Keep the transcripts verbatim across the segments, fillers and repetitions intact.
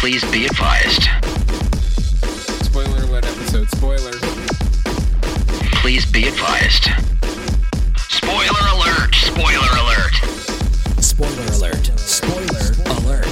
Please be advised. Spoiler alert episode. Spoiler. Please be advised. Spoiler alert. Spoiler alert. Spoiler alert. Spoiler alert.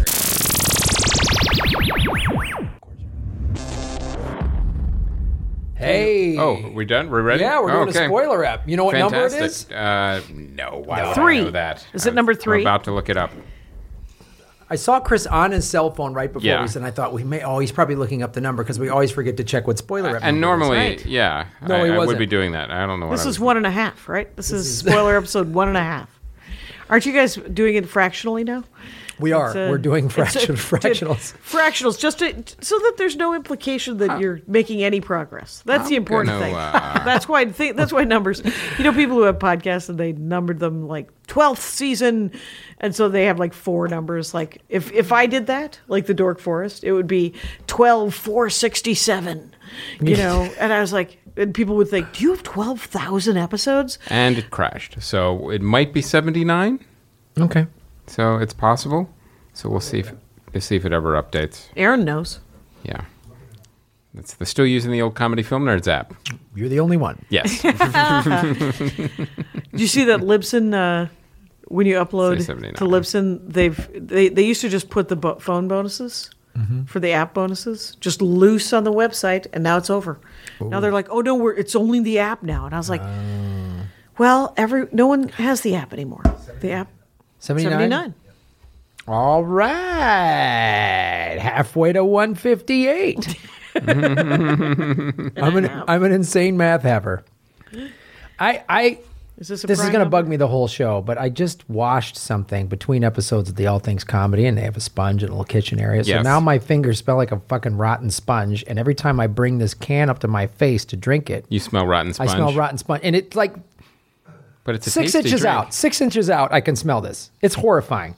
Hey. Oh, we done? We're ready? Yeah, we're oh, doing okay. a spoiler app. You know what Fantastic. number it is? Uh, no. Why would Three. I know that? Is it I'm- number three? I'm about to look it up. I saw Chris on his cell phone right before Yeah. we said, and I thought we may. Oh, he's probably looking up the number because we always forget to check what spoiler app. And number normally, is. yeah, No, I, he I would wasn't. be doing that. I don't know what This I is was one and a half, right? This, is spoiler episode one and a half. Aren't you guys doing it fractionally now? we are. It's, uh, We're doing it's, fraction, uh, fractionals. Fractionals, just to, so that there's no implication that you're making any progress. That's the I'm important gonna, thing. uh, That's why. Th- that's why numbers. You know, people who have podcasts and they numbered them like twelfth season, and so they have like four numbers. Like if if I did that, like the Dork Forest, it would be twelve four sixty seven. You know, and I was like, and people would think, do you have twelve thousand episodes? And it crashed. So it might be seventy-nine. Okay. So it's possible. So we'll see if we'll see if it ever updates. Aaron knows. Yeah. It's, they're still using the old Comedy Film Nerds app. You're the only one. Yes. Did you see that Libsyn? Uh, when you Say upload seventy-nine. to Libsyn, they've they, they used to just put the bo- phone bonuses for the app bonuses just loose on the website, and now it's over. Now they're like, oh no, we're it's only the app now, and I was like, well, every no one has the app anymore. The app seventy-nine. seventy-nine. All right. Halfway to one fifty-eight. I'm an I'm an insane math haver. I I Is this a this is prime going to number? bug me the whole show, but I just washed something between episodes of the All Things Comedy, and they have a sponge and a little kitchen area. So Yes. now my fingers smell like a fucking rotten sponge, and every time I bring this can up to my face to drink it, You smell rotten sponge. I smell rotten sponge, and it's like But it's a six tasty inches drink. out. Six inches out, I can smell this. It's horrifying.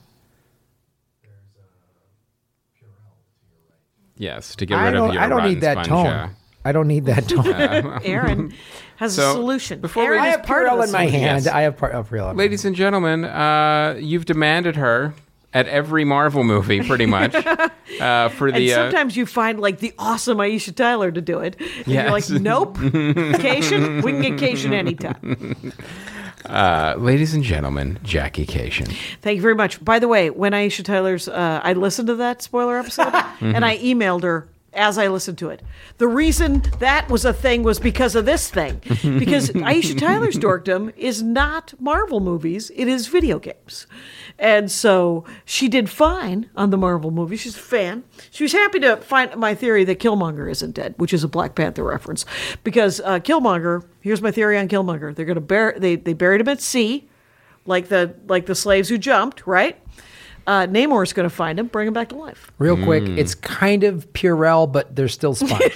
Yes, to get I rid don't. of your I don't rotten need that sponge. tone. uh, I don't need that tone. Aaron has So, a solution. before we- Aaron I is have part of Purell the in my solution. hand. Yes. I have part of Purell. in my Ladies and gentlemen, uh, you've demanded her at every Marvel movie, pretty much, uh, for And the. Uh, sometimes you find like the awesome Aisha Tyler to do it. And Yes. you're like, nope. Cation? We can get Cation anytime. uh, ladies and gentlemen, Jackie Cation. Thank you very much. By the way, when Aisha Tyler's, uh, I listened to that spoiler episode and I emailed her as I listened to it. The reason that was a thing was because of this thing. Because Aisha Tyler's dorkdom is not Marvel movies, it is video games. And so she did fine on the Marvel movie. She's a fan. She was happy to find my theory that Killmonger isn't dead, which is a Black Panther reference. Because uh, Killmonger, here's my theory on Killmonger. They're going to bury, they, they buried him at sea, like the like the slaves who jumped, right? Uh, Namor's going to find him, bring him back to life. Real quick, Mm. it's kind of Purell, but there's still sponge.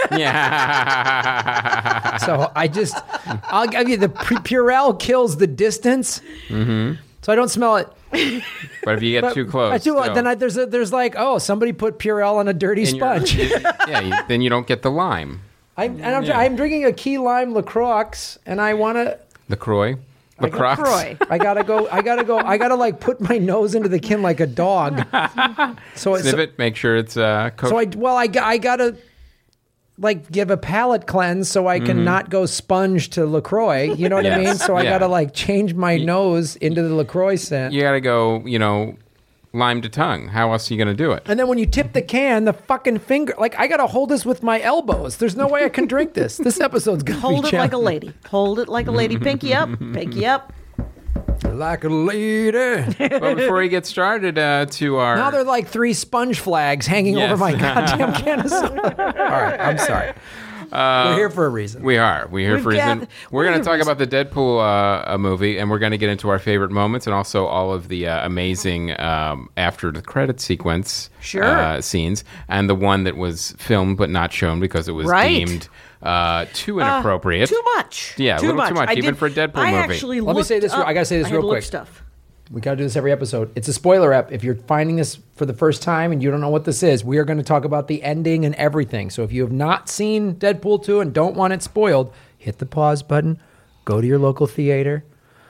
Yeah. So I just, I'll give you the P- Purell kills the distance, Mm-hmm. so I don't smell it. But if you get But too close, I do, still. then I, there's a, there's like, oh, somebody put Purell on a dirty And you're- sponge. yeah, you, then you don't get the lime. I'm, and I'm, Yeah. I'm drinking a key lime LaCroix, and I want to. LaCroix. LaCroix. Croy. I gotta go. I gotta go. I gotta like put my nose into the can like a dog. So it's Sniff it, make sure it's uh, cooked. so I well I, got- I gotta like give a palate cleanse so I can not go sponge to LaCroix. You know what I Mm-hmm. Yes. mean? So I Yeah. gotta like change my nose into the LaCroix scent. you got to go, you know, lime to tongue. How else are you going to do it? And then when you tip the can, the fucking finger, like I gotta hold this with my elbows. There's no way I can drink this. This episode's gonna Hold be it like a challenging. lady. Hold it like a lady. Pinky up. Pinky up. Like a lady. But before we get started, uh, to our Now there are like three sponge flags hanging Yes. over my goddamn can of soda. All right, I'm sorry. We're here for a reason. We are. We're here We've for reason. got- We're going to we've talk got- about the Deadpool uh, uh, movie, and we're going to get into our favorite moments and also all of the uh, amazing um, after the credit sequence Sure. uh, scenes, and the one that was filmed but not shown because it was Right. deemed uh, too inappropriate. Too much. Yeah, a too little much. too much, I even did- for a Deadpool I movie. actually Let me say looked this real- up- I gotta say this I had real to look quick. Stuff. We got to do this every episode. It's a spoiler ep. If you're finding this for the first time and you don't know what this is, we are going to talk about the ending and everything. So if you have not seen Deadpool two and don't want it spoiled, hit the pause button, go to your local theater,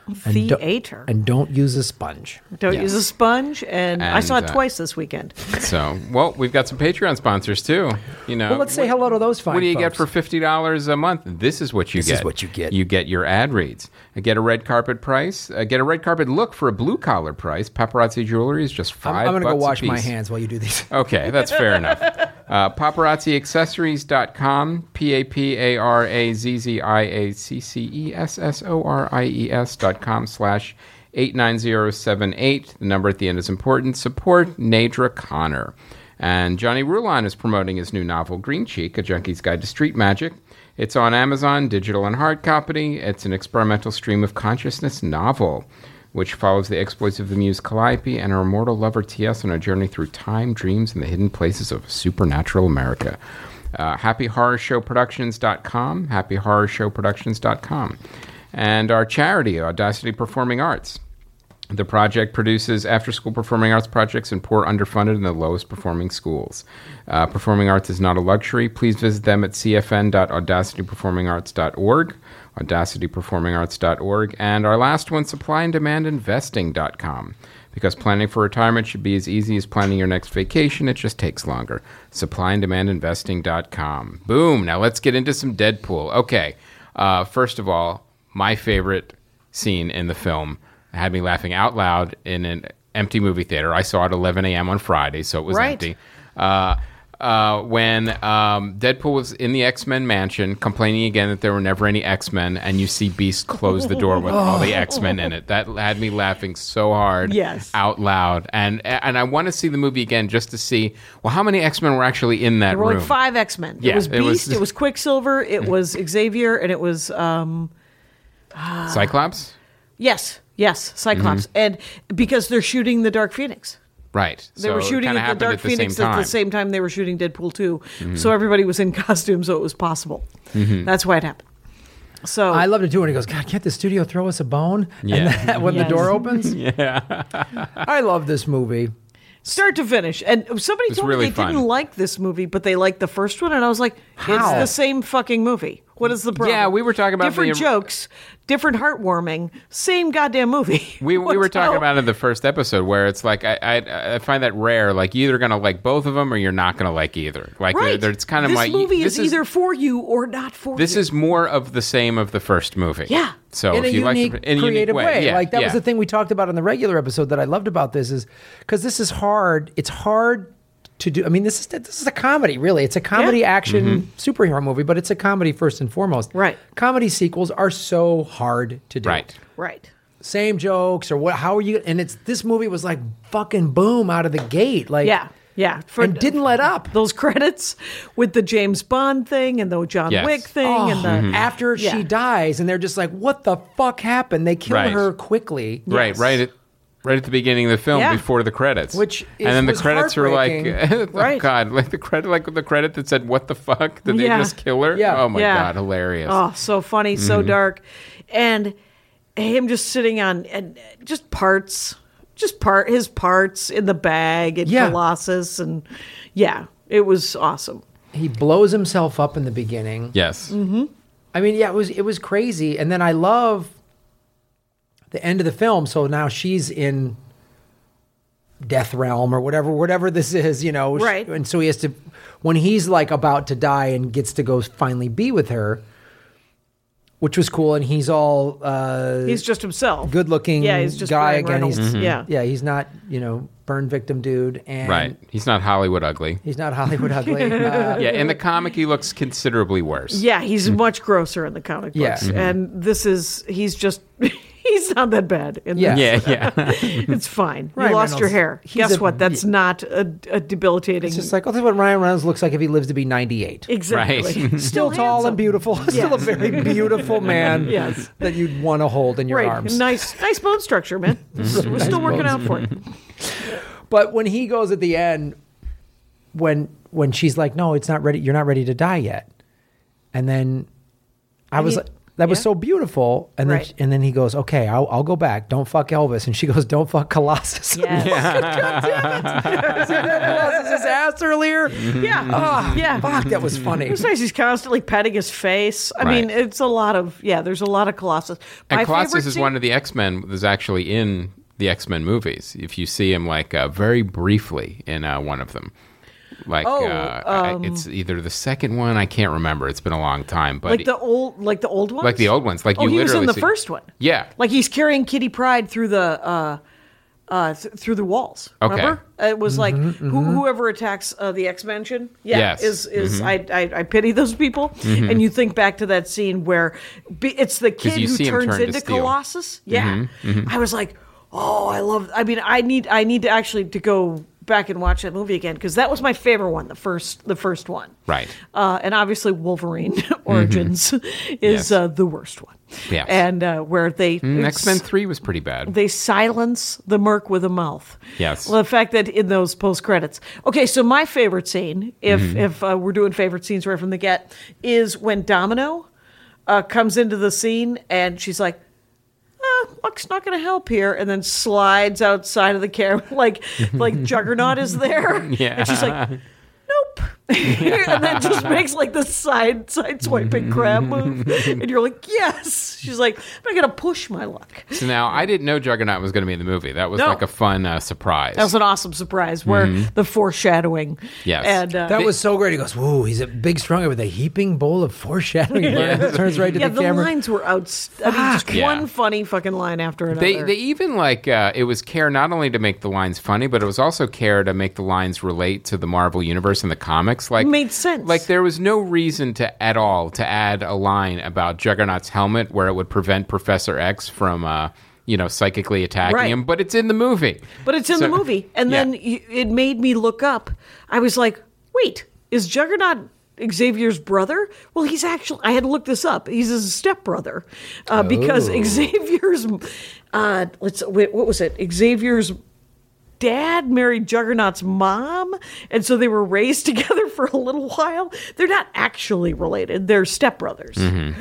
And don't- Theater. And don't use a sponge. Don't Yes. use a sponge. And, I saw it And, uh, twice this weekend. So, well, we've got some Patreon sponsors too. You know, Well, let's say hello to those fine What do you get folks. for fifty dollars a month? This is what you This get. is what you get. You get your ad reads. Uh, Get a red carpet price. Uh, get a red carpet look for a blue collar price. Paparazzi jewelry is just I'm, five. I'm going to go bucks a wash my piece. hands while you do these. Okay, that's fair enough. Uh, paparazzi accessories dot com, P A P A R A Z Z I A C C E S S O R I E S dot com slash eight nine zero seven eight. The number at the end is important. Support Nadra Connor. And Johnny Rulon is promoting his new novel, Green Cheek, A Junkie's Guide to Street Magic. It's on Amazon, digital and hard copy. It's an experimental stream of consciousness novel, which follows the exploits of the muse Calliope and her immortal lover T S on a journey through time, dreams, and the hidden places of supernatural America. Uh, happy horror show productions dot com, happy horror show productions dot com. And our charity, Audacity Performing Arts. The project produces after-school performing arts projects in poor, underfunded, and the lowest performing schools. Uh, performing arts is not a luxury. Please visit them at c f n dot audacity performing arts dot org, audacity performing arts dot org, and our last one, supply and demand investing dot com. Because planning for retirement should be as easy as planning your next vacation, it just takes longer. supply and demand investing dot com. Boom! Now let's get into some Deadpool. Okay, uh, first of all, my favorite scene in the film had me laughing out loud in an empty movie theater. I saw it at eleven a.m. on Friday, so it was Right. empty. Uh, uh, when um, Deadpool was in the X-Men mansion, complaining again that there were never any X-Men, and you see Beast close the door with all the X-Men in it. That had me laughing so hard Yes. out loud. And and I want to see the movie again just to see, well, how many X-Men were actually in that There were room? like five X-Men. Yeah, it was it Beast, was- it was Quicksilver, it was Xavier, and it was... Um, Cyclops? Yes, yes, Cyclops. Mm-hmm. And because they're shooting the Dark Phoenix. Right. They So were it shooting kinda at the happened Dark at the Phoenix same at the time. same time they were shooting Deadpool two. Mm-hmm. So everybody was in costume, so it was possible. That's why it happened. So I loved it too when he goes, God, can't the studio throw us a bone? Yeah. And that, when Yes. the door opens? Yeah. I love this movie. start to finish. And somebody It's told really me they fun. didn't like this movie, but they liked the first one, and I was like, How? it's the same fucking movie. What is the problem? Yeah, we were talking about different the- jokes, different heartwarming, same goddamn movie. We, we What were talking the- about it in the first episode where it's like I I, I find that rare. Like you're either gonna like both of them or you're not gonna like either. Like they're- Right. they're- it's kind of this like movie this is either for you or not for this you. is more of the same of the first movie. Yeah. So in a if you unique, like in a creative unique way. Yeah, like that yeah. was the thing we talked about in the regular episode that I loved about this is because this is hard. It's hard to do. I mean, this is this is a comedy, really. It's a comedy Yeah. action Mm-hmm. superhero movie, but it's a comedy first and foremost. Right. Comedy sequels are so hard to do. Right. right. Same jokes or what? How are you? And it's this movie was like fucking boom out of the gate. Like Yeah. Yeah. For, and didn't let up. those credits with the James Bond thing and the John Yes. Wick thing Oh, and the after Yeah. she dies, and they're just like, "What the fuck happened?" They kill Right. her quickly. Right, Yes. right at right at the beginning of the film Yeah. before the credits, Which is- and then the was credits were like, heartbreaking. oh Right. God, like the credit, like the credit that said, "What the fuck? Did they Yeah. just kill her?" Yeah. Oh my Yeah. God, hilarious. Oh, so funny, so Mm-hmm. dark, and him just sitting on and just parts, just part his parts in the bag and Yeah. Colossus, and yeah, it was awesome. He blows himself up in the beginning. Yes, Mm-hmm. I mean, yeah, it was it was crazy. And then I love the end of the film. So now she's in Death Realm or whatever, whatever this is, you know. Right. And so he has to, when he's like about to die and gets to go finally be with her, which was cool. And he's all uh, He's just himself, good looking Yeah, he's just guy Ryan again. He's Reynolds. Yeah, yeah, he's not you know burn victim dude, and right. He's not Hollywood ugly. he's not Hollywood ugly. Uh, Yeah, in the comic, he looks considerably worse. yeah, he's much grosser in the comic Yeah. books, Mm-hmm. and this is he's just. He's not that bad. In Yeah. this. Yeah, yeah. It's fine. You Ryan lost your Reynolds, hair. he's Guess a- what? That's not a, a debilitating. It's just like, oh, this is what Ryan Reynolds looks like if he lives to be ninety-eight. exactly. Right. Still tall handsome. and beautiful. Still a Yes. very beautiful man Yes. that you'd want to hold in your Right. arms. Nice, nice bone structure, man. We're still working out for it. But when he goes at the end, when when she's like, "No, it's not ready. You're not ready to die yet," and then I was he- like, That was Yeah. so beautiful. And then Right. and then he goes, okay, I'll, I'll go back. Don't fuck Elvis. And she goes, don't fuck Colossus. Yes. Colossus' ass earlier. Yeah. Ah, Yeah. Fuck, that was funny. It's nice. He's constantly petting his face. I Right. mean, it's a lot of yeah. There's a lot of Colossus. And My Colossus favorite is scene- one of the X-Men that's actually in the X-Men movies. If you see him like uh, very briefly in uh, one of them. Like Oh, uh, I- it's either the second one, I can't remember. It's been a long time, but like the old, like the old ones, like the old ones. Like Oh, you he was literally in the see- first one. Yeah. Like he's carrying Kitty Pryde through the uh, uh, th- through the walls. Okay. Remember? It was like Mm-hmm, who, whoever attacks uh, the X Mansion. Yeah, Yes. is is Mm-hmm. I, I I pity those people. And you think back to that scene where be, it's the kid you who see him turns turn to into steel. Colossus. Yeah, Mm-hmm, I was like, oh, I love. I mean, I need I need to actually to go back and watch that movie again because that was my favorite one. The first the first one. Right. Uh, and obviously Wolverine Origins is Yes. uh, the worst one. Yes. And uh, where they Mm, it's- X-Men three was pretty bad. they silence the merc with a mouth. Yes. Well, the fact that in those post credits. Okay, so my favorite scene, if Mm-hmm. if uh, we're doing favorite scenes right from the get, is when Domino uh, comes into the scene and she's like, "Ah, luck's not going to help here," and then slides outside of the camera like like Juggernaut is there. Yeah. And she's like, nope. And then just makes like the side side swiping crab move. And you're like, yes. She's like, I'm not gonna push my luck. So now I didn't know Juggernaut was going to be in the movie. That was No. like a fun uh, surprise. That was an awesome surprise where the foreshadowing. Yes. And uh, That was so great. He goes, whoa, he's a big, strong guy with a heaping bowl of foreshadowing. He turns right to yeah, the the camera. lines were out. I mean, just Yeah. one funny fucking line after another. They they even like uh, it was care not only to make the lines funny, but it was also care to make the lines relate to the Marvel universe and the comics. Like Made sense. Like there was no reason to at all to add a line about Juggernaut's helmet where it would prevent Professor X from uh, you know psychically attacking Right. him, but it's in the movie. But it's in So- the movie. And Yeah. then y it made me look up. I was like, wait, is Juggernaut Xavier's brother? Well, he's actually, I had to look this up. He's his stepbrother. Uh, because Oh. Xavier's, uh, let's, wait, what was it? Xavier's dad married Juggernaut's mom. And so they were raised together for a little while. They're not actually related, they're stepbrothers.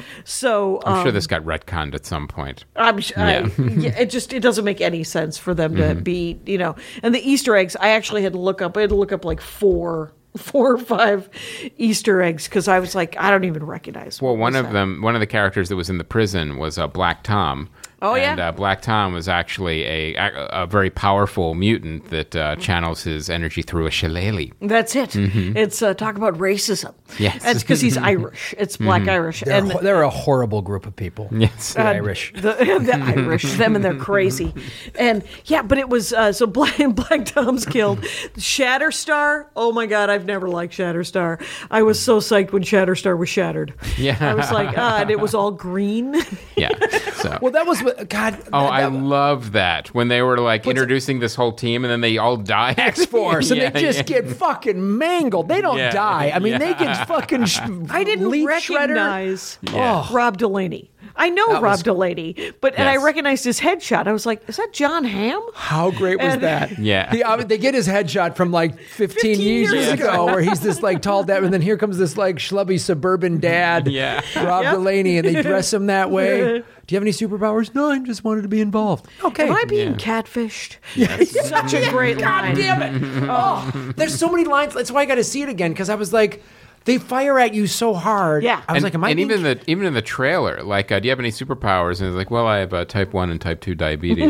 So, I'm um, sure this got retconned at some point. I'm sh- I, yeah, it just it doesn't make any sense for them to be, you know. And the Easter eggs, I actually had to look up. I had to look up like four, four or five Easter eggs because I was like, I don't even recognize. Well, what one was of that. them, one of the characters that was in the prison was uh, Black Tom. Oh, yeah? and uh, Black Tom was actually a, a a very powerful mutant that uh, channels his energy through a shillelagh. That's it. It's uh, talk about racism. Yes. It's because he's Irish. It's Black Irish, They're, and a, they're a horrible group of people. Yes. The Irish. The, the Irish, them and they're crazy. And yeah, but it was, uh, so Black, Black Tom's killed. Shatterstar, oh my God, I've never liked Shatterstar. I was so psyched when Shatterstar was shattered. Yeah. I was like, ah, and it was all green. Yeah. So. Well, that was what, God. Oh, that, I that, loved that when they were like introducing this whole team, and then they all die. X Force, and Yeah, they just yeah. get fucking mangled. They don't Yeah. die. I mean, they Yeah. get fucking. Sh- I didn't leaf shredder. recognize Yeah. oh, Rob Delaney. I know That Rob was- Delaney, but and I Yes. recognized his headshot. I was like, is that John Hamm? How great was And- that? Yeah. He, I mean, they get his headshot from like fifteen, fifteen years, years ago, where he's this like tall dad, and then here comes this like schlubby suburban dad, Yeah. Rob Yep. Delaney, and they dress him that way. Do you have any superpowers? No, I just wanted to be involved. Okay. Am I being Yeah. catfished? Such a great God line. damn it! Oh, there's so many lines. That's why I got to see it again because I was like, they fire at you so hard. Yeah. I was and, like, am I? and being even the even in the trailer, like, uh, do you have any superpowers? And it's like, well, I have uh, type one and type two diabetes.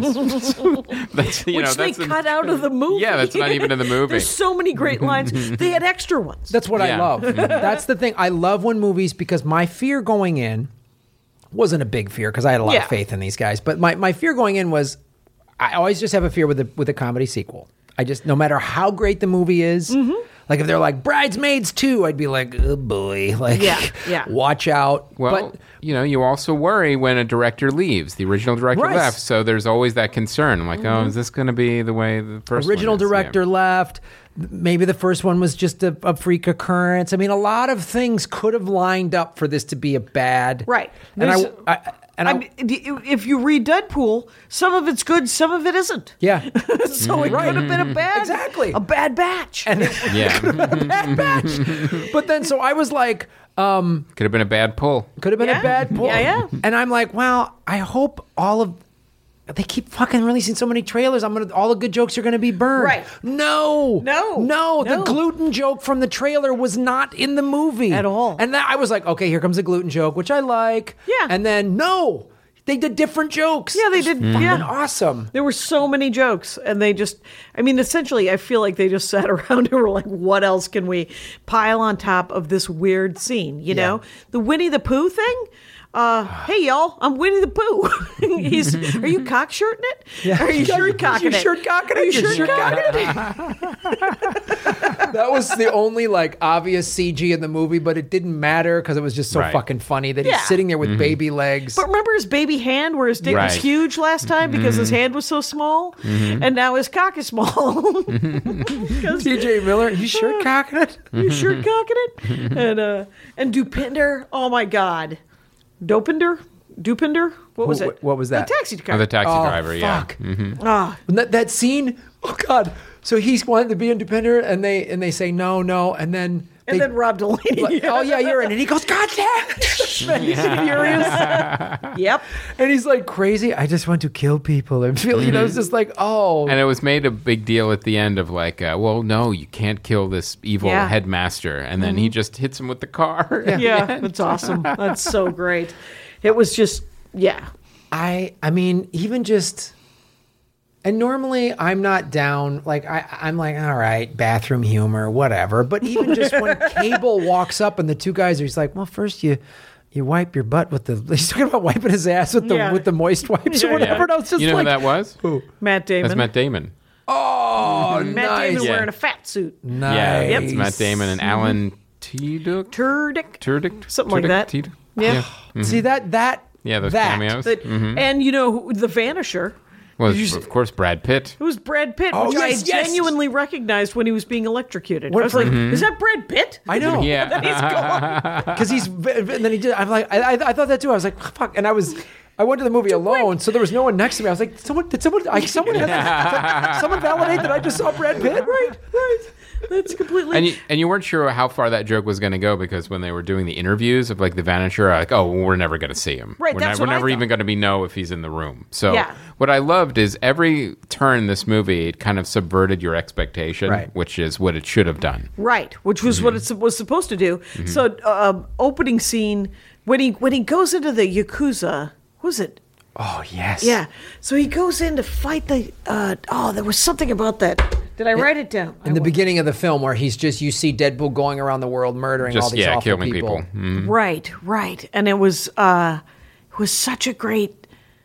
That's you Which know they that's a- cut out of the movie. Yeah, that's not even in the movie. There's so many great lines. They had extra ones. That's what I Yeah. love. That's the thing. I love when movies because my fear going in wasn't a big fear because I had a lot Yeah. of faith in these guys. But my, my fear going in was I always just have a fear with a with a comedy sequel. I just no matter how great the movie is, Mm-hmm. like if they're like Bridesmaids two, I'd be like, oh boy, like Yeah, yeah. watch out. Well, but you know, you also worry when a director leaves. The original director Right. left, so there's always that concern. I'm like, Mm-hmm. oh, is this going to be the way the first original one is? Yeah. director left. Maybe the first one was just a, a freak occurrence. I mean, a lot of things could have lined up for this to be a bad Right. And I, There's- I And I I, mean, if you read Deadpool, some of it's good, some of it isn't. yeah, So it could have been a bad, Exactly. a bad batch. and Yeah. bad batch. But then, so I was like, um, Could have been a bad pull. could have been Yeah. a bad pull. Yeah, yeah. And I'm like, well, I hope all of they keep fucking releasing so many trailers. I'm gonna all the good jokes are gonna be burned. Right. No. No. No. The No. gluten joke from the trailer was not in the movie At all. And that, I was like, okay, here comes a gluten joke, which I like. Yeah. And then no, they did different jokes. Yeah, they did. Fucking Yeah. awesome. There were so many jokes, and they just, I mean, essentially, I feel like they just sat around and were like, what else can we pile on top of this weird scene? You know? The Winnie the Pooh thing? Uh, hey, y'all, I'm Winnie the Pooh. He's, are you cockshirting it? Yeah. Are you shirt cocking You it? shirt cocking it? Are you You're shirt shirt cocking it? That was the only like obvious C G in the movie, but it didn't matter because it was just so Right. fucking funny that Yeah. he's sitting there with baby legs. But remember his baby hand where his dick was Right. huge last time because his hand was so small? And now his cock is small. T J Miller, you shirt cocking it? You shirt cocking it? And, uh, and Dupinder, oh my God. Dopinder? Dupinder? What was Who- it? what was that? The taxi Oh, driver. the taxi Oh, driver, yeah. fuck. Ah, And that, that scene, oh God. So he's wanted to be independent and they and they say no, no, and then and they, then Rob Delaney. like, oh yeah, you're in. And he goes, God damn it. And he's furious. Yep. And he's like crazy. I just want to kill people. And feel, you know, it's just like, oh. And it was made a big deal at the end of like, uh, well, no, you can't kill this evil Yeah. headmaster. And then he just hits him with the car. Yeah, that's awesome. That's so great. It was just, yeah. I I mean, even just and normally I'm not down like I I'm like, all right, bathroom humor, whatever. But even just when Cable walks up and the two guys are he's like, well, first you you wipe your butt with the he's talking about wiping his ass with the Yeah. with the moist wipes or Yeah, whatever. Yeah. And I was just You know like, who that was? Matt Damon. That's Matt Damon. oh, Matt nice. Damon Yeah. wearing a fat suit. Nice. Yeah, Yep. it's Matt Damon and Alan Tudyk. Turdick. Turdick? Something like Turdick? that. Tudyk? Yeah. See that that Yeah, those that. cameos. That- And you know, who- The Vanisher. Well, Did you of course, Brad Pitt. It was Brad Pitt, Oh, which I yes, yes. genuinely recognized when he was being electrocuted. What- I was like, is that Brad Pitt? I know. Yeah. He's gone. Because he's and then he did. I'm like, I, I, I thought that too. I was like, fuck. And I was, I went to the movie alone, so there was no one next to me. I was like, someone, did someone, I, someone, has, someone validate that I just saw Brad Pitt? Right, right. That's completely. And you, and you weren't sure how far that joke was going to go because when they were doing the interviews of like the Vanisher, like, oh, well, we're never going to see him. Right, We're, that's we're what I never thought. even going to be know if he's in the room. So Yeah. what I loved is every turn in this movie, it kind of subverted your expectation, Right. which is what it should have done. Right, which was what it was supposed to do. So, um, opening scene when he when he goes into the Yakuza, what was it? Oh yes. Yeah. So he goes in to fight the. Uh, oh, there was something about that. Did I write it down? In the beginning of the film, where he's just you see Deadpool going around the world murdering all Just, these yeah, awful killing people. people. Mhm. Right, right, and it was uh, it was such a great.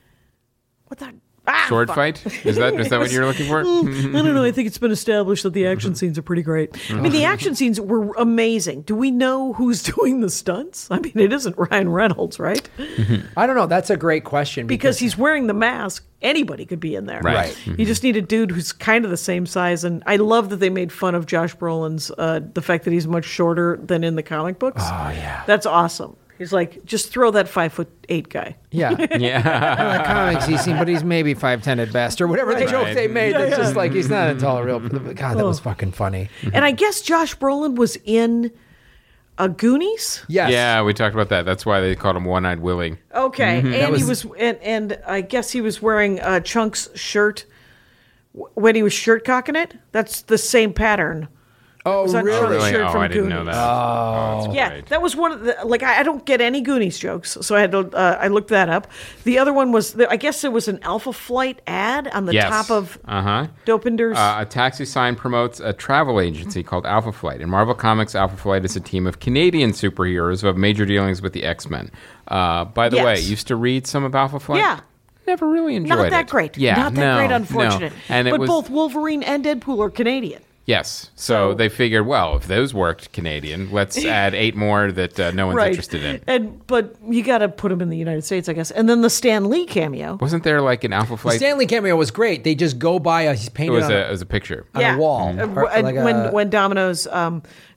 What the ah, Sword fuck. fight? Is that is that what you're looking for? I don't know. I think it's been established that the action scenes are pretty great. I mean, the action scenes were amazing. Do we know who's doing the stunts? I mean, it isn't Ryan Reynolds, right? I don't know. That's a great question Because he's wearing the mask. Anybody could be in there. Right. Right. You just need a dude who's kind of the same size. And I love that they made fun of Josh Brolin's, uh, the fact that he's much shorter than in the comic books. Oh yeah. That's awesome. He's like, just throw that five foot eight guy. Yeah. Yeah. In the comics, he's seen, but he's maybe five ten at best, or whatever the joke Right. they made. It's just like he's not at all real. God, that was Oh. fucking funny. And I guess Josh Brolin was in uh, Goonies. Yes. Yeah, we talked about that. That's why they called him One-Eyed Willie. Okay, and he was- was, and, and I guess he was wearing uh, Chunk's shirt w- when he was shirt cocking it. That's the same pattern. Oh Was that really? Charlie Really? shirt Oh, from I didn't know Goonies. that. Oh, that's Yeah, great. that was one of the like. I, I don't get any Goonies jokes, so I had to. Uh, I looked that up. The other one was, the, I guess, there was an Alpha Flight ad on the Yes. top of Uh-huh. Dopinder's. Uh, a taxi sign promotes a travel agency called Alpha Flight. In Marvel Comics, Alpha Flight is a team of Canadian superheroes who have major dealings with the X-Men. Uh, by the Yes. way, used to read some of Alpha Flight. Yeah. Never really enjoyed it. Not that great. Yeah, not that no, great. no. Unfortunate. And it but was, both Wolverine and Deadpool are Canadian. Yes. So, So- they figured, well, if those worked Canadian, let's add eight more that uh, no one's Right. interested in. And but you got to put them in the United States, I guess. And then the Stan Lee cameo. Wasn't there like an Alpha The Flight? Stanley cameo was great. They just go by a he's it painted was on a, a, it was a picture. on a wall. Uh, Or and like when a- when Domino's um,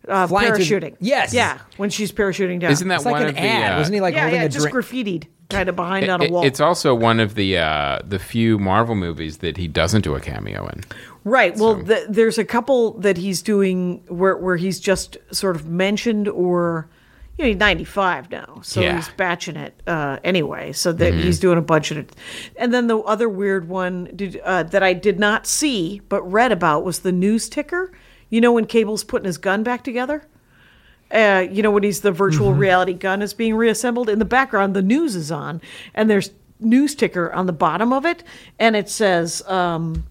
uh, Flying through- parachuting. Yes. Yeah, when she's parachuting down. Isn't that It's like one an of the? ad. uh, Wasn't he like yeah, holding yeah, a just drink? graffitied kind of behind on a it- wall. It's also one of the uh, the few Marvel movies that he doesn't do a cameo in. Right. Well, th- there's a couple that he's doing where where he's just sort of mentioned, or you know, he's ninety-five now, so Yeah. he's batching it uh, anyway. So that he's doing a bunch of it. And then the other weird one did, uh, that I did not see but read about was the news ticker. You know, when Cable's putting his gun back together. Uh, you know, when he's the virtual reality gun is being reassembled. In the background, the news is on, and there's news ticker on the bottom of it, and it says. Um,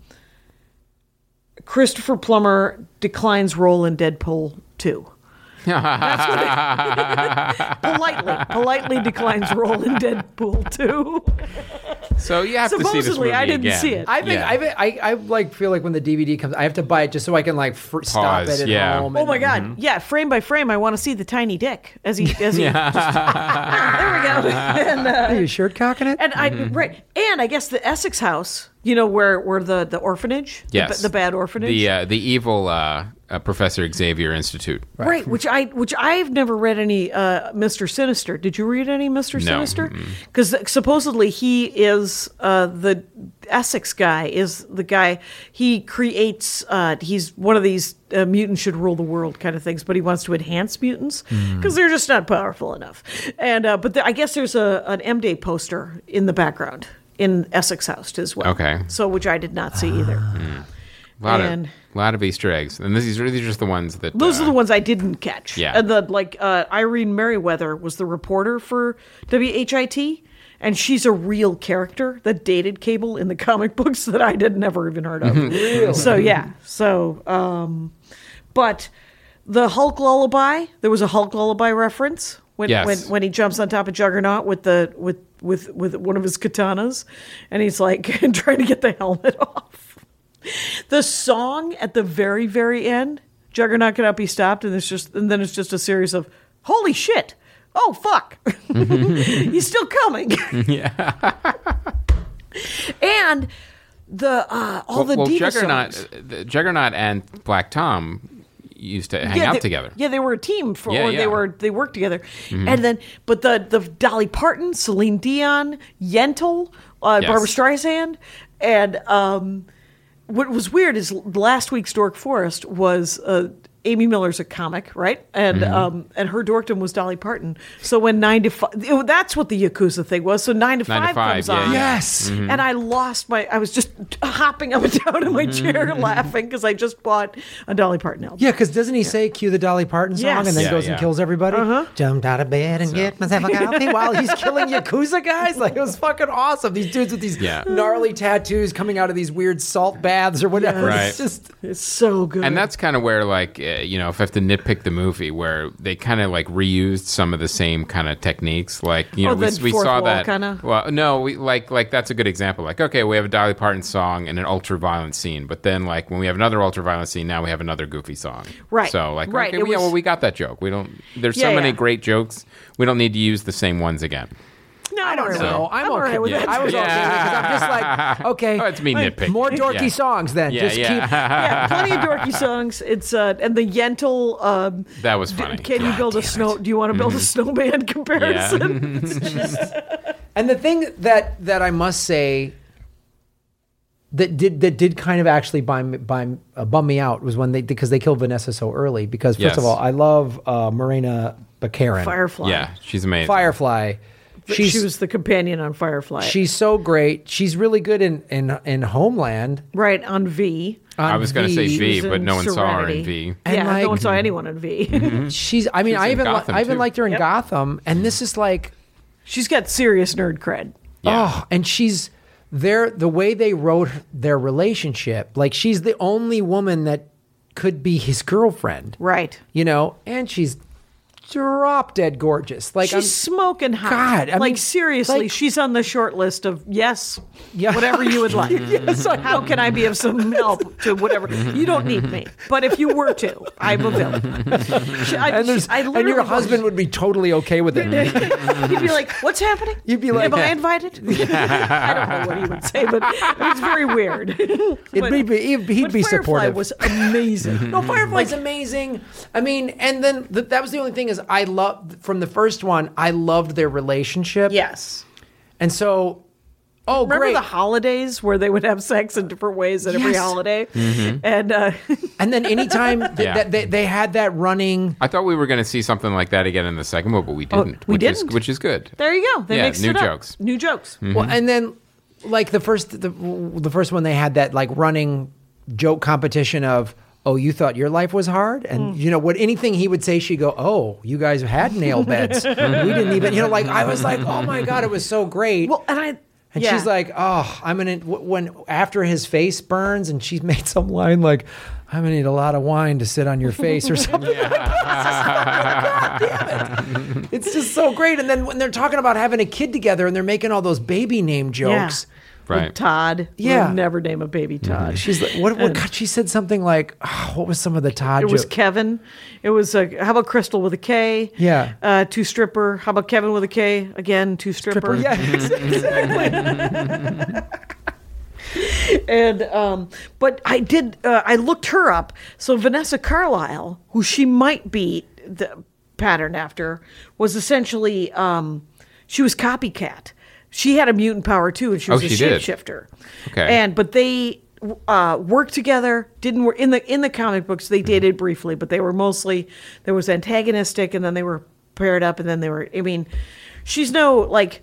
Christopher Plummer declines role in Deadpool two. That's what it, politely, politely declines role in Deadpool two. So you have to see this Supposedly, movie I didn't again. see it. I think Yeah. I, think- I I like feel like when the D V D comes, I have to buy it just so I can like fr- stop Pause, it at yeah. home. Oh and- my God! Yeah, frame by frame, I want to see the tiny dick as he as he. Just, there we go. And, uh, Are you shirt cocking it? And I right, and I guess the Essex house, you know, where where the the orphanage, Yes, the, the bad orphanage, the uh, the evil uh, uh, Professor Xavier Institute. right? Which I which I've never read any uh, Mister Sinister. Did you read any Mister No. Sinister? Because supposedly he is uh, the Essex guy. Is the guy he creates? Uh, he's one of these uh, mutants should rule the world kind of things, but he wants to enhance mutants because they're just not powerful enough. And uh, but the, I guess there's a an M Day poster in the background in Essex House as well. Okay. So which I did not see either. A lot And- of lot of Easter eggs, and these are these are just the ones that Those uh, are the ones I didn't catch. Yeah. And the like uh, Irene Merriweather was the reporter for W H I T, and she's a real character that dated Cable in the comic books that I had never even heard of. Really? So yeah. So um but the Hulk lullaby, there was a Hulk lullaby reference when Yes. when when he jumps on top of Juggernaut with the with with with one of his katanas, and he's like trying to get the helmet off. The song at the very, very end, Juggernaut cannot be stopped, and it's just, and then it's just a series of holy shit, oh fuck, he's still coming. Yeah, and the uh, all well, the well, Diva Juggernaut, songs. uh, the Juggernaut and Black Tom used to hang Yeah, out they, together. Yeah, they were a team for, Yeah, or yeah. Mm-hmm. they were they worked together, and then but the the Dolly Parton, Celine Dion, Yentl, uh, Yes. Barbra Streisand, and um, what was weird is last week's Dork Forest was uh, Amy Miller's a comic, right? And Mm-hmm. um, and her dorkdom was Dolly Parton. So when nine to five, it- that's what the Yakuza thing was. So nine to Nine to five, five, comes yeah, on, yeah. Yes. Mm-hmm. and I lost my. I was just hopping up and down in my chair laughing because I just bought a Dolly Parton album. Yeah, because doesn't he say cue the Dolly Parton song Yes. and then Yeah, goes yeah. and kills everybody? Uh-huh. Jumped out of bed and get myself a coffee while he's killing Yakuza guys. Like, it was fucking awesome. These dudes with these Yeah. gnarly tattoos coming out of these weird salt baths or whatever. Right. It's just It's so good. And that's kind of where, like, uh, you know, if I have to nitpick the movie, where they kind of like reused some of the same kind of techniques, like you know, Oh, we, the we fourth saw wall that. kinda? Well, no, we like like that's a good example. Like, okay, we have a Dolly Parton song and an ultra violent scene, but then like when we have another ultra violent scene, now we have another goofy song. Right. So like, Right, okay, it well, yeah, was- well, we got that joke. We don't. There's Yeah, so many yeah. great jokes. We don't need to use the same ones again. no, I don't no, I'm, all okay right with with it. that. I was okay with it because I'm just like, okay, Oh, it's me nitpicking. more dorky Yeah. songs then. Yeah, just yeah. keep. Yeah, plenty of dorky songs. It's uh, and the Yentl. Um, That was d- funny. Can you build a snow? Do you want to build a snowman comparison? And the thing that that I must say that did that did kind of actually bum, bum, uh, bum me out was when they because they killed Vanessa so early. Because first Yes. of all, I love uh, Morena Baccarin, Firefly. Yeah, she's amazing. Firefly. She's she was the companion on Firefly. she's so great. She's really good in in in Homeland. right on V. I on was going to say V. V, was but in no one saw her Serenity. in V. And yeah, like- no one saw anyone in V. She's. I mean, She's I in even li- Gotham, I even too. liked her in Yep. Gotham, and this is like. She's got serious nerd cred. Yeah. Oh, and she's there. The way they wrote their relationship, like she's the only woman that could be his girlfriend, Right. you know, and she's drop dead gorgeous. Like She's I'm, smoking hot. God, I like mean, seriously, like- she's on the short list of yes, Yeah. whatever you would like. Yes, I How can I be of some help to whatever? You don't need me, but if you were to, I'm available. She- I, and, there's, I and literally your husband would be totally okay with it. He'd be like, "What's happening? You'd be like- Am I invited?" I don't know what he would say, but it's very weird. But- It'd be, he'd, he'd but be Firefly supportive. was amazing. No, Firefly's amazing. I mean, and then th- that was the only thing is I loved from the first one. I loved their relationship. Yes. And so, oh, Remember great. the holidays where they would have sex in different ways at every Yes. holiday? And uh, and then anytime th- Yeah. that they, they had that running. I thought we were going to see something like that again in the second one, but we didn't. we which didn't? Is, which is good. there you go. They Yeah, mixed new it up. jokes. New jokes. Well, and then like the first the, the first one they had that like running joke competition of. Oh, you thought your life was hard? And, you know, what anything he would say, she'd go, oh, you guys had nail beds. We didn't even, you know, like, I was like, oh my God, it was so great. Well, and I. and yeah. she's like, oh, I'm going to, when, after his face burns, and she's made some line like, I'm going to need a lot of wine to sit on your face or something. Like that. It's just like, oh, God damn it. It's just so great. And then when they're talking about having a kid together and they're making all those baby name jokes. Right. With Todd. Yeah. We'll never name a baby Todd. She's like, what, what, God, she said something like, oh, what was some of the Todd It was jokes? Kevin. It was, uh, how about Crystal with a K? Yeah. Uh, two stripper. How about Kevin with a K? Again, two stripper. Yeah, exactly. And, um, but I did, uh, I looked her up. So Vanessa Carlyle, who she might be the pattern after, was essentially, um, she was copycat. She had a mutant power too, and she was Oh, a she did. shapeshifter. Okay. And, but they, uh, worked together, didn't work in the, in the comic books, they dated briefly, but they were mostly, there was antagonistic and then they were paired up and then they were, I mean, she's no, like,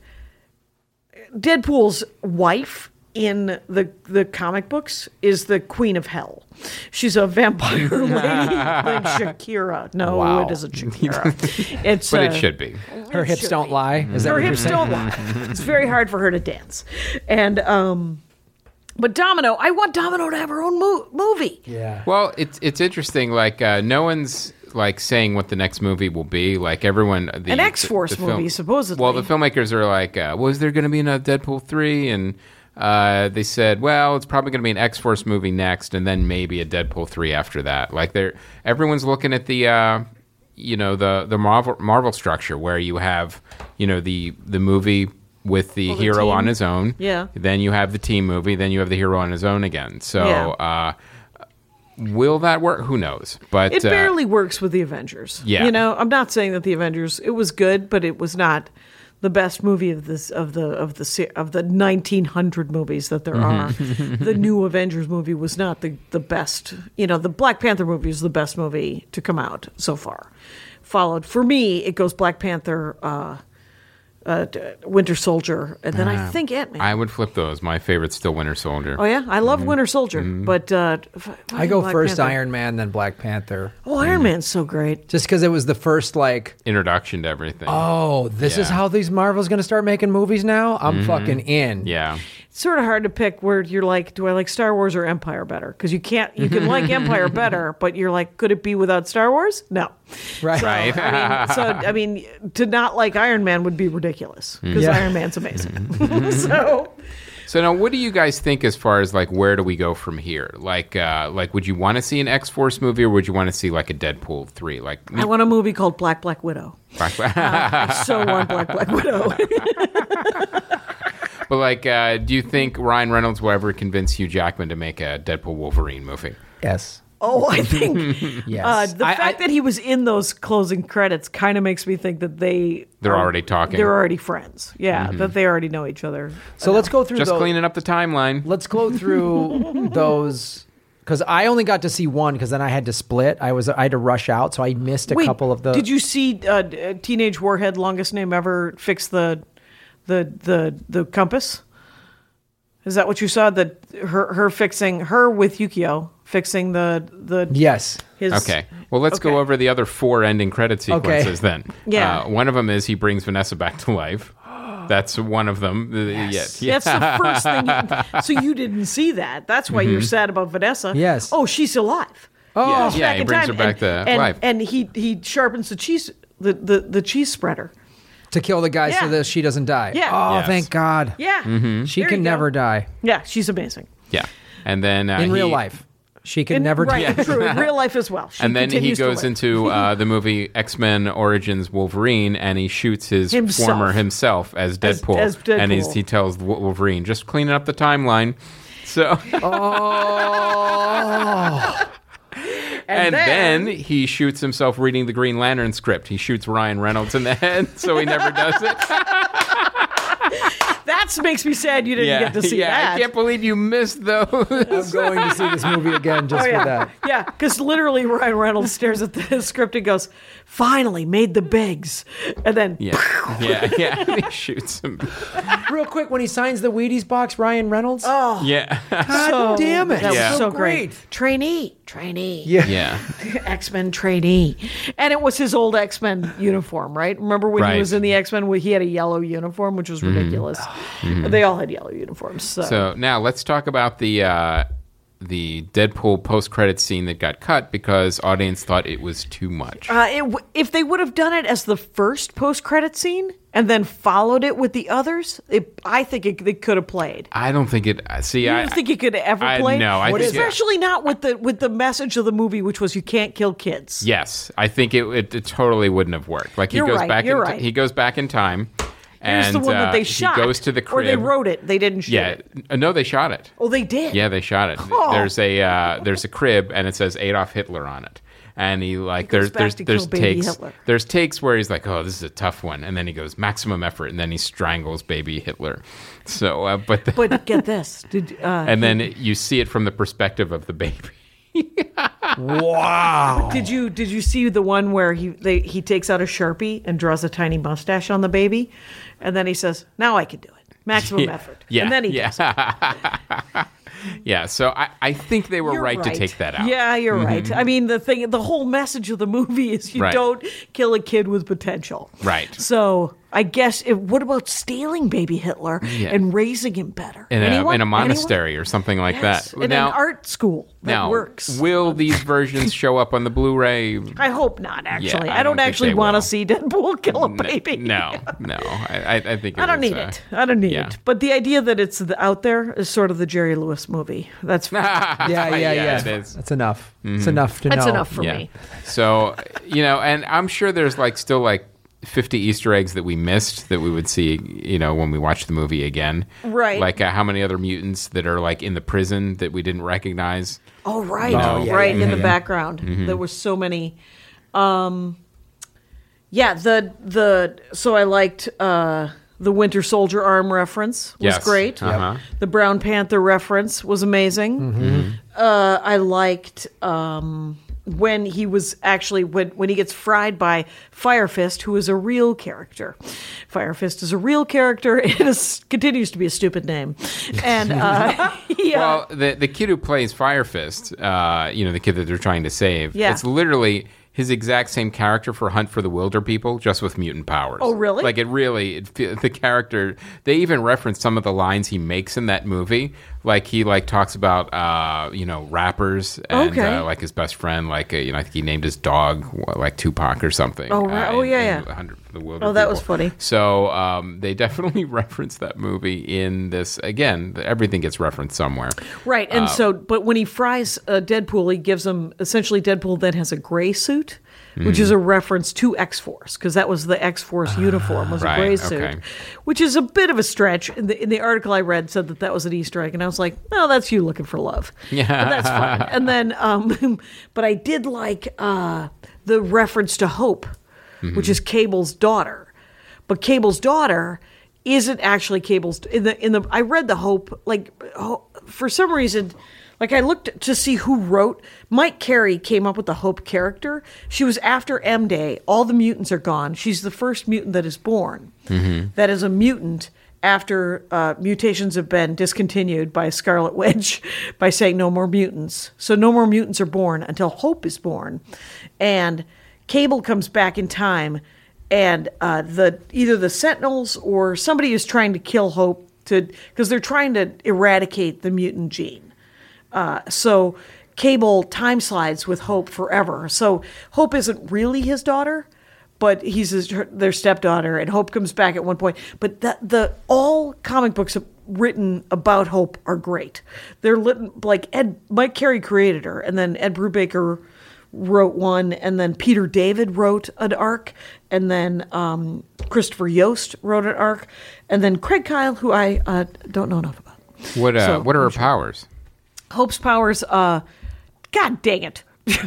Deadpool's wife in the the comic books is the Queen of Hell. She's a vampire lady like Shakira. No, Wow. it isn't Shakira. It's But uh, it should be. Her hips should don't be. lie. Is that Her what you're hips saying? don't lie. It's very hard for her to dance. And um, but Domino, I want Domino to have her own mo- movie. Yeah. Well, it's it's interesting. Like uh, no one's like saying what the next movie will be. Like everyone, the, An X-Force the- the movie, supposedly. Well, the filmmakers are like, uh, was there going to be another Deadpool three? And uh, they said, well, it's probably going to be an X-Force movie next, and then maybe a Deadpool three after that. Like they're everyone's looking at the. Uh, you know the the Marvel Marvel structure where you have you know the the movie with the Well, the hero team. on his own. Yeah. Then you have the team movie. Then you have the hero on his own again. So. Yeah. Uh, Will that work? Who knows? But It uh, barely works with the Avengers. Yeah. You know, I'm not saying that the Avengers it was good, but it was not the best movie of this of the of the se- of the nineteen hundred movies that there are. The new Avengers movie was not the the best. You know, the Black Panther movie is the best movie to come out so far. Followed for me, it goes Black Panther, uh, uh, d- Winter Soldier, and then I think Ant Man. I would flip those. My favorite's still Winter Soldier. Oh yeah, I love Winter Soldier, but uh, f- I go Black first Panther. Iron Man, then Black Panther. Oh, Iron Man's so great. Just because it was the first, like, Introduction to everything. oh, this is Yeah. how these Marvel's going to start making movies now? I'm fucking in. Yeah. It's sort of hard to pick where you're like, do I like Star Wars or Empire better? Because you can't, you can like Empire better, but you're like, could it be without Star Wars? No. Right. So, Right. I mean, so I mean, to not like Iron Man would be ridiculous because Yeah. Iron Man's amazing. so So now, what do you guys think as far as like where do we go from here? Like, uh, like, would you want to see an X Force movie, or would you want to see like a Deadpool three? Like, I want a movie called Black Black Widow. I so want Black Black Widow. but like, uh, do you think Ryan Reynolds will ever convince Hugh Jackman to make a Deadpool Wolverine movie? Yes. oh, I think Yes. uh, the I- fact I- that he was in those closing credits kind of makes me think that they They're are- already talking. They're already friends. Yeah, that they already know each other. so let's go through Just those. cleaning up the timeline. Let's go through those. Because I only got to see one because then I had to split. I was I had to rush out, so I missed a Wait, couple of the. Did you see uh, uh, Teenage Warhead, longest name ever, fix the the the the compass? Is that what you saw? That her her fixing her with Yukio fixing the the Yes. his Okay. Well, let's Okay. go over the other four ending credit Okay. sequences then. Yeah. Uh, one of them is he brings Vanessa back to life. That's one of them. Yes. Yeah. That's the first thing. You, so you didn't see that. That's why you're sad about Vanessa. Yes. Oh, she's alive. Oh, Yeah, Goes yeah, back he in brings time her back and, to and, life. and he he sharpens the cheese the the, the cheese spreader. To kill the guy Yeah. so that she doesn't die. Yeah. Oh, Yes. thank God. Yeah, She There can you go. never die. Yeah, she's amazing. Yeah. And then uh, In real he- life. She can In- never right, die. true. In real life as well. She and then he continues to goes live. into uh, the movie X-Men Origins Wolverine, and he shoots his Himself. former himself as As- Deadpool. as Deadpool. And he's, he tells Wolverine, just cleaning up the timeline. So, and, then, then- he shoots himself reading the Green Lantern script. He shoots Ryan Reynolds in the head, so he never does it. That makes me sad you didn't yeah, get to see yeah. that. I can't believe you missed those. I'm going to see this movie again just Oh, yeah. for that. Yeah, because literally Ryan Reynolds stares at the script and goes, finally made the bigs. And then, yeah, yeah, yeah. And he shoots him. Real quick, when he signs the Wheaties box, Ryan Reynolds. Oh, Yeah, God damn it. that Yeah. was so So great. great. Trainee, trainee. Yeah. yeah. X-Men trainee. And it was his old X-Men uniform, right? Remember when Right. he was in the X-Men where he had a yellow uniform, which was ridiculous. They all had yellow uniforms. So, So now let's talk about the uh, the Deadpool post-credit scene that got cut because audience thought it was too much. uh, it, w- if they would have done it as the first post-credit scene and then followed it with the others, it, I think it, they could have played. I don't think it. See, You I don't think it could ever I- play? no, I What think is it? Especially not with the with the message of the movie, which was you can't kill kids. yes, I think it, it, it totally wouldn't have worked. Like he You're goes right, back. you're in, right. He goes back in time. Here's and the one that they uh, shot. He goes to the crib. Or they wrote it. They didn't shoot Yeah, it. uh, no, they shot it. Oh, they did? Yeah, they shot it. Oh. There's a uh, there's a crib and it says Adolf Hitler on it. And he like goes there's back there's to there's kill baby takes Hitler. there's takes where he's like, oh, this is a tough one, and then he goes maximum effort, and then he strangles baby Hitler. So, uh, but the, But get this. Did uh, and then you see it from the perspective of the baby. Wow. Did you did you see the one where he they, he takes out a Sharpie and draws a tiny mustache on the baby, and then he says, "Now I can do it. Maximum effort." Yeah, and then he yeah. does it. Yeah, so I, I think they were You're right, to take that out. Yeah, you're right. I mean, the thing, the whole message of the movie is you Right. don't kill a kid with potential. Right. So I guess it, what about stealing baby Hitler Yeah. and raising him better? in a, Anyone? in a Anyone? monastery or something like Yes, that. in now, an art school that now, works. will these versions show up on the Blu-ray? I hope not. Actually, I I, don't, don't think actually they want to will. see Deadpool kill a N- baby. No, no. I, I, I think it I don't was, need uh, it. I don't need yeah. it. But the idea that it's the, out there is sort of the Jerry Lewis movie. That's Yeah, yeah, yeah. it is. That's enough. It's enough to that's know. enough for Yeah. me. So, you know, and I'm sure there's like still like fifty Easter eggs that we missed that we would see, you know, when we watch the movie again. Right. Like uh, how many other mutants that are like in the prison that we didn't recognize. Oh right, know, yeah, right yeah, in yeah, the yeah. background. Mm-hmm. There were so many. Um, yeah, the the so I liked uh, the Winter Soldier arm reference was Yes. great. Uh-huh. The Brown Panther reference was amazing. Mm-hmm. Uh, I liked um, when he was actually when when he gets fried by Fire Fist, who is a real character. Fire Fist is a real character. It is, continues to be a stupid name, and uh, yeah. Well, the the kid who plays Fire Fist, uh, you know, the kid that they're trying to save, Yeah. it's literally his exact same character for Hunt for the Wilder People, just with mutant powers. Oh, really? Like it really, it, fe- the character. They even reference some of the lines he makes in that movie. Like he like talks about, uh, you know, rappers and Okay. uh, like his best friend. Like uh, you know, I think he named his dog what, like Tupac or something. Oh, right. uh, Oh, in- yeah, in yeah. Hunt for the Wilder Oh, that was People. funny. So um, they definitely reference that movie in this. Again, everything gets referenced somewhere. Right, and so, but when he fries uh, Deadpool, he gives him essentially Deadpool then has a gray suit, which is a reference to X Force because that was the X Force uniform was right, a gray suit, okay. which is a bit of a stretch. In the in the article I read said that that was an Easter egg, and I was like, no, that's you looking for love. Yeah, but that's fine. And then, um, but I did like uh, the reference to Hope, which is Cable's daughter, but Cable's daughter isn't actually Cable's in the in the I read the Hope like ho- for some reason like I looked to see who wrote Mike Carey came up with the Hope character. She was after M Day. All the mutants are gone. She's the first mutant that is born. That is a mutant after uh, mutations have been discontinued by Scarlet Witch by saying no more mutants. So no more mutants are born until Hope is born. And Cable comes back in time and uh, the either the Sentinels or somebody is trying to kill Hope to because they're trying to eradicate the mutant gene. Uh, so Cable time slides with Hope forever. So Hope isn't really his daughter, but he's his, her, their stepdaughter, and Hope comes back at one point. But the, the all comic books written about Hope are great. They're lit, like Ed Mike Carey created her, and then Ed Brubaker wrote one, and then Peter David wrote an arc, and then um, Christopher Yost wrote an arc, and then Craig Kyle, who I uh, don't know enough about. What uh, So, what are her I'm sure. powers? Hope's powers, uh, God dang it.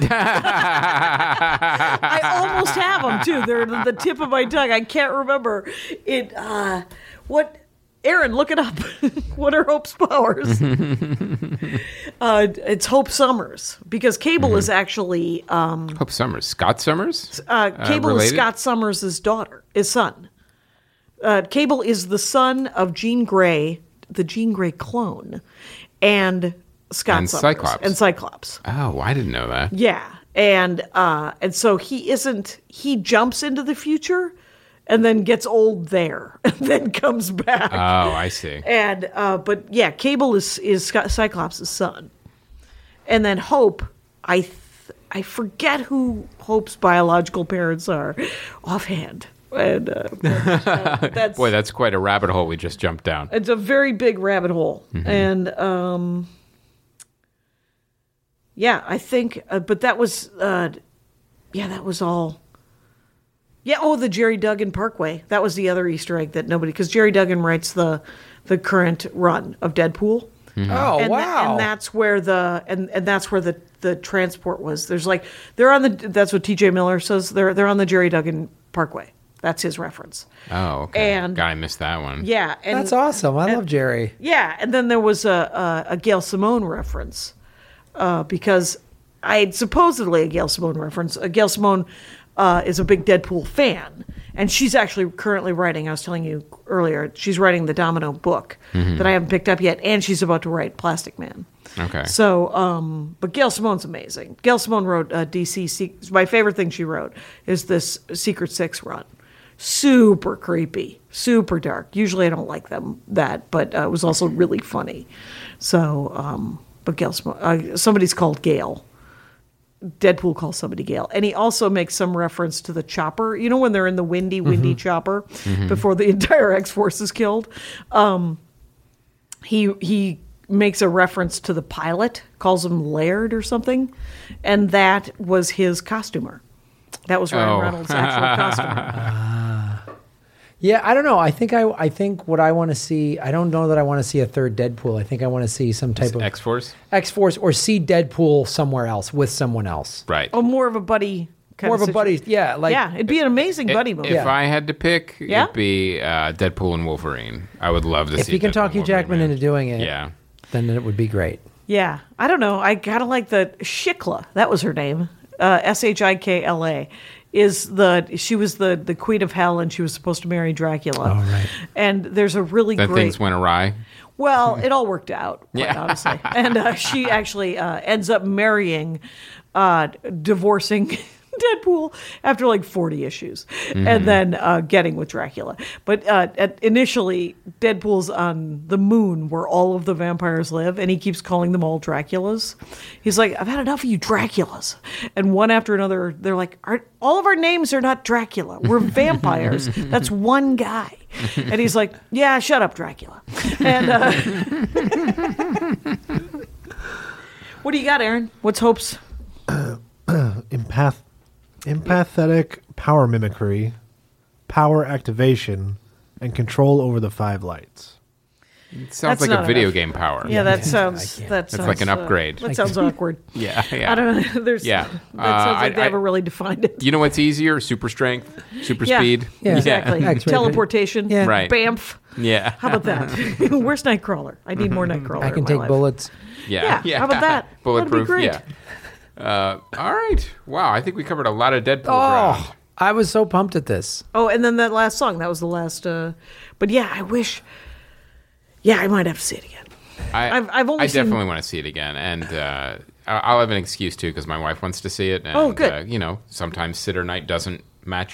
I almost have them, too. They're at the tip of my tongue. I can't remember. It, uh, what, Aaron, look it up. What are Hope's powers? uh, it's Hope Summers, because Cable Mm-hmm. is actually, um, Hope Summers. Scott Summers? uh, Cable is related? Scott Summers' daughter, his son. Uh, Cable is the son of Jean Grey, the Jean Grey clone, and Scott And Summers. Cyclops. And Cyclops. Oh, I didn't know that. Yeah. And uh, and so he isn't, he jumps into the future and then gets old there and then comes back. Oh, I see. And, uh, but yeah, Cable is, is Scott- Cyclops' son. And then Hope, I, th- I forget who Hope's biological parents are offhand. And uh, but, uh, that's, Boy, that's quite a rabbit hole we just jumped down. it's a very big rabbit hole. Mm-hmm. And, um, yeah, I think, uh, but that was, uh, yeah, that was all. Yeah, oh, the Jerry Duggan Parkway. That was the other Easter egg that nobody, because Jerry Duggan writes the the current run of Deadpool. Oh, and tha- wow. and that's where the and, and that's where the, the transport was. There's like they're on the that's what T J Miller says. They're they're on the Jerry Duggan Parkway. That's his reference. Oh, okay. And- God, I missed that one. Yeah, and That's awesome. I love Jerry. yeah, and then there was a a, a Gail Simone reference uh, because I had supposedly a Gail Simone reference. Uh, Gail Simone uh, is a big Deadpool fan, and she's actually currently writing. I was telling you earlier, she's writing the Domino book that I haven't picked up yet, and she's about to write Plastic Man. Okay. So, um, but Gail Simone's amazing. Gail Simone wrote uh, D C. Se- my favorite thing she wrote is this Secret Six run. Super creepy, super dark. Usually I don't like them that, but uh, it was also really funny. So, um, but Gail, Simone, uh, somebody's called Gail. Deadpool calls somebody Gail, and he also makes some reference to the chopper. You know when they're in the windy, windy chopper before the entire X Force is killed. Um, he he makes a reference to the pilot, calls him Laird or something, and that was his costumer. That was Ryan Oh. Reynolds' actual costumer. Yeah, I don't know. I think I I think what I want to see. I don't know that I want to see a third Deadpool. I think I want to see some type of X Force? X Force or see Deadpool somewhere else with someone else. Right. Oh, more of a buddy. Kind More of a situ- buddy. Yeah, like yeah, it'd be an amazing buddy movie. If Yeah. I had to pick, Yeah? it'd be uh, Deadpool and Wolverine. I would love to if see you can Deadpool talk and Hugh Wolverine, Jackman man. into doing it, Yeah. then it would be great. Yeah, I don't know. I kind of like the Shikla. That was her name. Uh, S H I K L A. Is the she was the the queen of hell, and she was supposed to marry Dracula. Oh, right. And there's a really Then great. things went awry. Well, it all worked out, quite Yeah. honestly. And uh, she actually uh, ends up marrying, uh, divorcing Deadpool after like forty issues, and then uh, getting with Dracula. But uh, at, initially, Deadpool's on the moon where all of the vampires live, and he keeps calling them all Draculas. He's like, I've had enough of you Draculas. And one after another, they're like, are, all of our names are not Dracula. We're vampires. That's one guy. And he's like, yeah, shut up, Dracula. And uh, what do you got, Aaron? What's Hope's? Empath, empathetic power mimicry, power activation, and control over the five lights. It sounds That's like a not video enough. game power. Yeah, that sounds. can't. That That's sounds like an uh, upgrade. that sounds awkward. Yeah, yeah. I don't know. There's. Yeah. That Uh, sounds like I- they I- haven't really defined it. You know what's easier? Super strength, super Yeah. speed. Yeah. Exactly. X-ray. Teleportation. Yeah. Right. Bamf. Yeah. How about that? Where's Nightcrawler? I need more Nightcrawler. I in can my take life. bullets. Yeah. Yeah, how about that? That'd be Bulletproof. great. Yeah. Uh, all right. Wow. I think we covered a lot of Deadpool Oh, ground. I was so pumped at this. Oh, and then that last song. That was the last. Uh, but yeah, I wish. Yeah, I might have to see it again. I, I've- I've only I seen- definitely want to see it again, and uh, I- I'll have an excuse too because my wife wants to see it. And, Oh, good. Uh, you know, sometimes sitter night doesn't match up,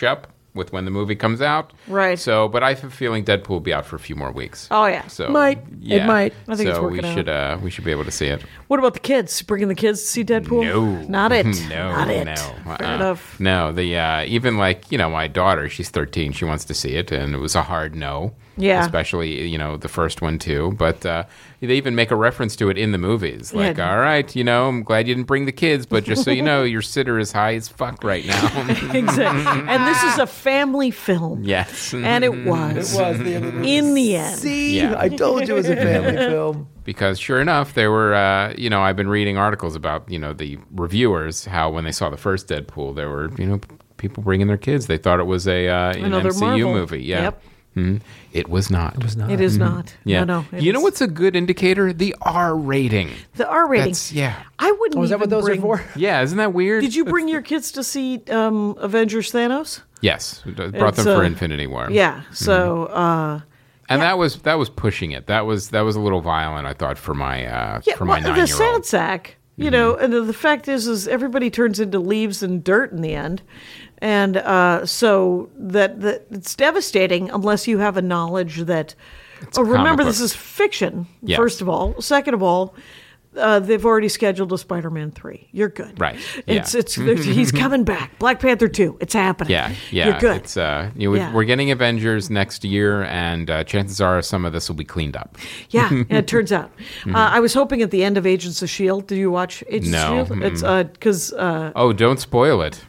with when the movie comes out. Right. So, but I have a feeling Deadpool will be out for a few more weeks. Oh, yeah. So Might. It yeah. might. I think so it's working we out. should uh, we should be able to see it. What about the kids? Bringing the kids to see Deadpool? No, Not it. No, Not it. no. Fair Uh-uh. enough. No, the uh, even like you know my daughter, she's thirteen. She wants to see it, and it was a hard no. Yeah. Especially you know the first one too. But uh, they even make a reference to it in the movies. Like, Yeah. all right, you know, I'm glad you didn't bring the kids, but just so you know, your sitter is high as fuck right now. Exactly. And this is a family film. Yes. And it was. It was the end of the In the end. See, Yeah. I told you it was a family film. Because sure enough, there were, uh, you know, I've been reading articles about, you know, the reviewers, how when they saw the first Deadpool, there were, you know, people bringing their kids. They thought it was a uh, an Another M C U Marvel. movie. Yeah. Yep. Mhm. It was not. It was not. It is not. Yeah. No, no. it You know is- what's a good indicator? The R rating. The R rating. That's, yeah. I wouldn't Oh, is that even what those bring, are for? Yeah, isn't that weird? Did you bring your kids to see um, Avengers Thanos? Yes. Brought It's, them for uh, Infinity War. Yeah. So, uh, And that was that was pushing it. That was that was a little violent, I thought, for my uh, yeah, for my well, nine the year sad old. sack, you know, and the, the fact is, is everybody turns into leaves and dirt in the end. And uh, so that, that it's devastating unless you have a knowledge that, oh, a remember, comic this book. is fiction, Yeah. first of all. Second of all, uh, they've already scheduled a Spider-Man three. You're good. Right. It's, Yeah. it's, it's he's coming back. Black Panther two. It's happening. Yeah, yeah. You're good. It's uh, you know, we've- Yeah. we're getting Avengers next year, and uh, chances are some of this will be cleaned up. Yeah, yeah, it turns out. Uh, I was hoping at the end of Agents of S H I E L D. Did you watch Agents No, of S H I E L D? It's because uh, Oh, don't spoil it.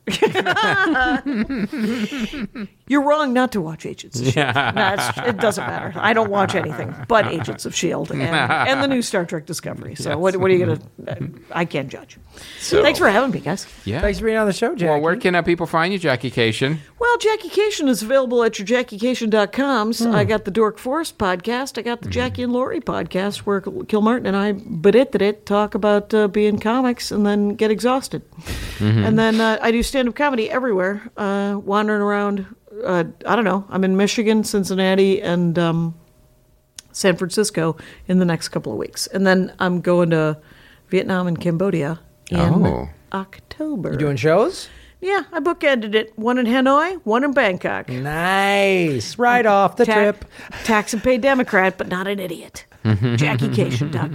you're wrong not to watch Agents of S H I E L D. No, it's, it doesn't matter. I don't watch anything but Agents of S H I E L D and, and the new Star Trek Discovery. So what, what are you going to... I can't judge. So, Thanks for having me, guys. Yeah. Thanks for being on the show, Jackie. Well, where can uh, people find you, Jackie Cation? Well, Jackie Cation is available at your jackie cation dot coms. Hmm. I got the Dork Forest podcast. I got the Jackie and Laurie podcast where Kilmartin and I beditted it, talk about uh, being comics and then get exhausted. Mm-hmm. And then uh, I do stand-up comedy everywhere, uh, wandering around. Uh, I don't know. I'm in Michigan, Cincinnati, and um, San Francisco in the next couple of weeks. And then I'm going to Vietnam and Cambodia in Oh. October. You doing shows? Yeah, I bookended it. One in Hanoi, one in Bangkok. Nice. Right off the Ta- trip. Tax and pay Democrat, but not an idiot. jackie cation dot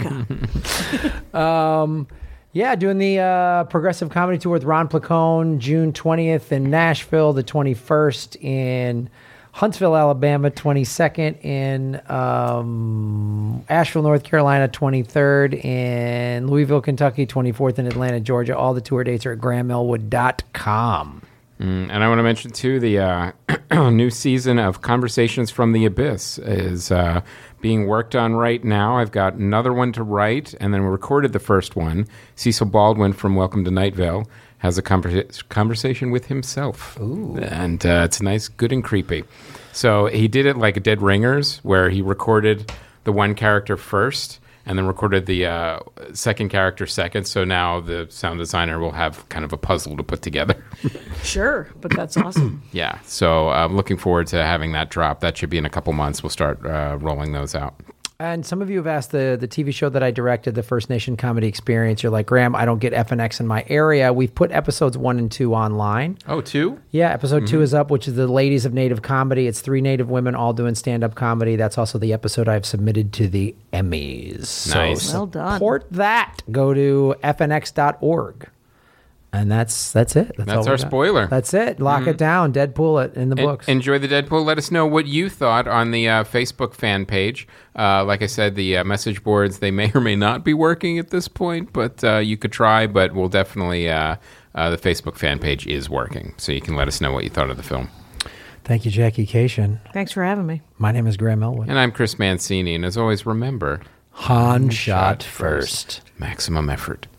com. Yeah, doing the uh, Progressive Comedy Tour with Ron Placone, June twentieth in Nashville, the twenty-first in Huntsville, Alabama, twenty-second in um, Asheville, North Carolina, twenty-third in Louisville, Kentucky, twenty-fourth in Atlanta, Georgia. All the tour dates are at graham elwood dot com. Mm, and I want to mention, too, the uh, new season of Conversations from the Abyss is uh, being worked on right now. I've got another one to write, and then we recorded the first one. Cecil Baldwin from Welcome to Night Vale has a conversa- conversation with himself. Ooh. And uh, it's nice, good and creepy. So he did it like Dead Ringers, where he recorded the one character first and then recorded the uh, second character second. So now the sound designer will have kind of a puzzle to put together. Sure, but that's awesome. Yeah, so I'm looking forward to having that drop. That should be in a couple months. We'll start uh, rolling those out. And some of you have asked the, the T V show that I directed, the First Nation Comedy Experience. You're like, Graham, I don't get F N X in my area. We've put episodes one and two online. Oh, two? Yeah, episode two is up, which is the Ladies of Native Comedy. It's three Native women all doing stand-up comedy. That's also the episode I've submitted to the Emmys. Nice. So Well done. support that. Go to f n x dot org. And that's that's it. That's all we our got. spoiler. That's it. Lock it down. Deadpool it in the En- books. enjoy the Deadpool. Let us know what you thought on the uh, Facebook fan page. Uh, like I said, the uh, message boards, they may or may not be working at this point, but uh, you could try. But we'll definitely, uh, uh, the Facebook fan page is working. So you can let us know what you thought of the film. Thank you, Jackie Cation. Thanks for having me. My name is Graham Elwood. And I'm Chris Mancini. And as always, remember, Han shot first. maximum effort.